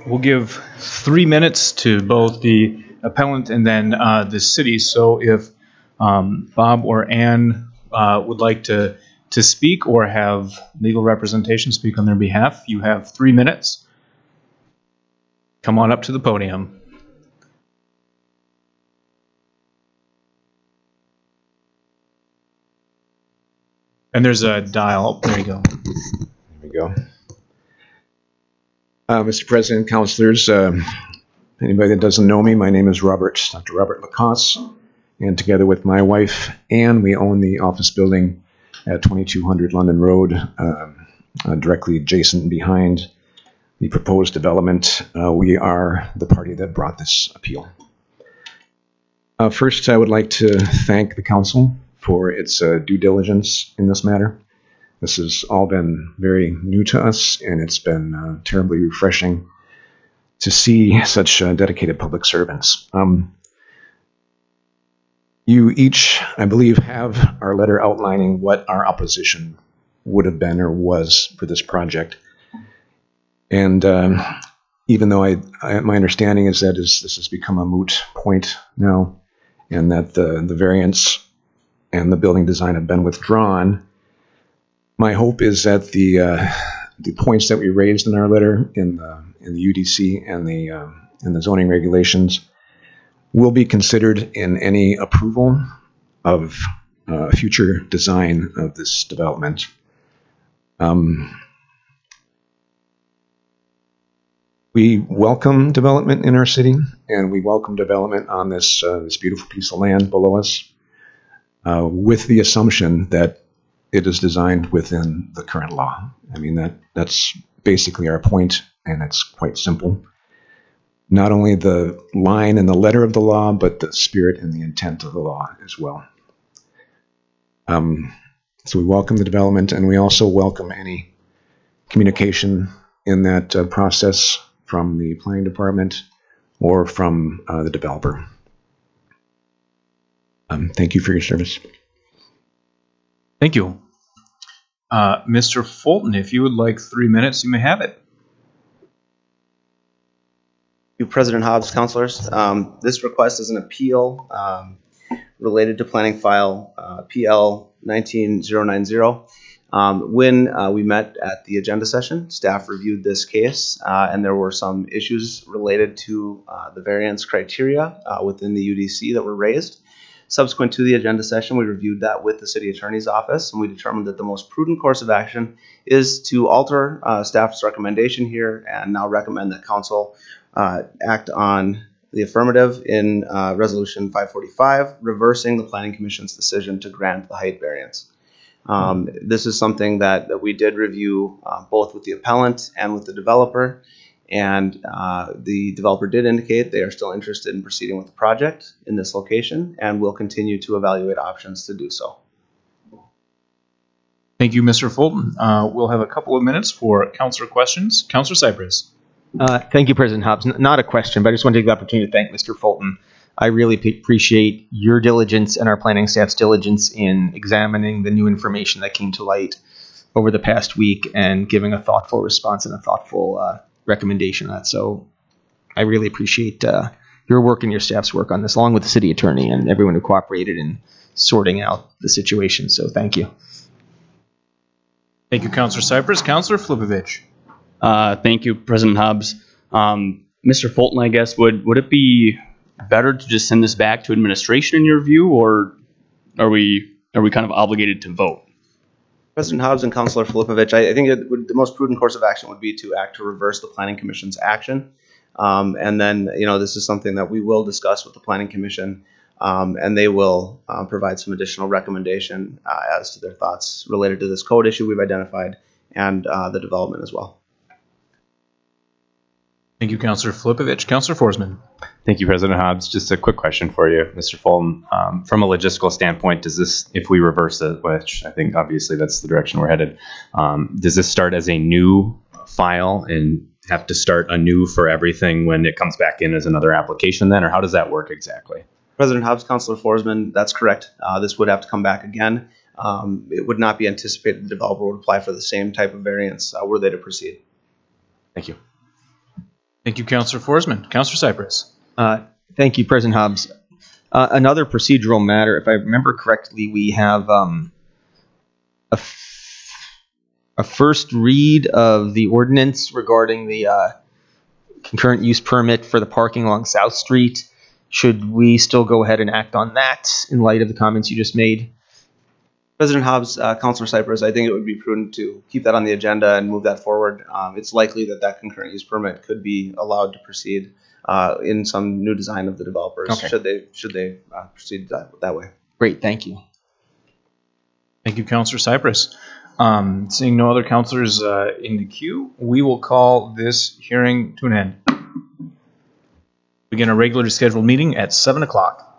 We'll give 3 minutes to both the appellant and then the city. So if Bob or Ann would like to speak or have legal representation speak on their behalf, you have 3 minutes. Come on up to the podium. And there's a dial. There you go. There we go. Mr. President, councilors, anybody that doesn't know me, my name is Dr. Robert Lacoste, and together with my wife, Ann, we own the office building at 2200 London Road, directly adjacent behind the proposed development. We are the party that brought this appeal. First, I would like to thank the council for its due diligence in this matter. This has all been very new to us, and it's been terribly refreshing to see such dedicated public servants. You each, I believe, have our letter outlining what our opposition would have been or was for this project. And even though my understanding is that this has become a moot point now, and that the variance and the building design have been withdrawn, my hope is that the points that we raised in our letter in the UDC and the zoning regulations will be considered in any approval of future design of this development. We welcome development in our city, and we welcome development on this beautiful piece of land below us, with the assumption that it is designed within the current law. I mean, that's basically our point, and it's quite simple. Not only the line and the letter of the law, but the spirit and the intent of the law as well. So we welcome the development, and we also welcome any communication in that process from the planning department or from the developer. Thank you for your service. Thank you. Mr. Fulton, if you would like 3 minutes, you may have it. Thank you, President Hobbs, councilors. This request is an appeal related to planning file PL 19090. When we met at the agenda session, staff reviewed this case, and there were some issues related to the variance criteria within the UDC that were raised. Subsequent to the agenda session, we reviewed that with the city attorney's office, and we determined that the most prudent course of action is to alter staff's recommendation here and now recommend that council act on the affirmative in Resolution 545, reversing the Planning Commission's decision to grant the height variance. This is something that we did review both with the appellant and with the developer, and the developer did indicate they are still interested in proceeding with the project in this location and will continue to evaluate options to do so. Thank you, Mr. Fulton. We'll have a couple of minutes for councilor questions. Councilor Cypress. Thank you, President Hobbs. Not a question, but I just want to take the opportunity to thank Mr. Fulton. I really appreciate your diligence and our planning staff's diligence in examining the new information that came to light over the past week and giving a thoughtful response and a thoughtful recommendation on that. So I really appreciate your work and your staff's work on this, along with the city attorney and everyone who cooperated in sorting out the situation. So thank you. Thank you, Councilor Cypress. Councilor Flipovich. Thank you, President Hobbs. Mr. Fulton, I guess, would it be better to just send this back to administration in your view, or are we kind of obligated to vote? President Hobbs and Councilor Filipovich, I think the most prudent course of action would be to act to reverse the Planning Commission's action. And then, this is something that we will discuss with the Planning Commission, and they will provide some additional recommendation as to their thoughts related to this code issue we've identified and the development as well. Thank you, Councilor Flipovich. Councilor Forsman. Thank you, President Hobbs. Just a quick question for you, Mr. Fulton. From a logistical standpoint, does this, if we reverse it, which I think obviously that's the direction we're headed, does this start as a new file and have to start anew for everything when it comes back in as another application then, or how does that work exactly? President Hobbs, Councilor Forsman, that's correct. This would have to come back again. It would not be anticipated the developer would apply for the same type of variance were they to proceed. Thank you. Thank you, Counselor Forsman. Counselor Cypress. Thank you, President Hobbs. Another procedural matter, if I remember correctly, we have a first read of the ordinance regarding the concurrent use permit for the parking along South Street. Should we still go ahead and act on that in light of the comments you just made? President Hobbs, Councilor Cypress, I think it would be prudent to keep that on the agenda and move that forward. It's likely that that concurrent use permit could be allowed to proceed in some new design of the developers, Okay. should they proceed that way. Great, thank you. Thank you, Counselor Cypress. Seeing no other counselors in the queue, we will call this hearing to an end. Begin a regularly scheduled meeting at 7 o'clock.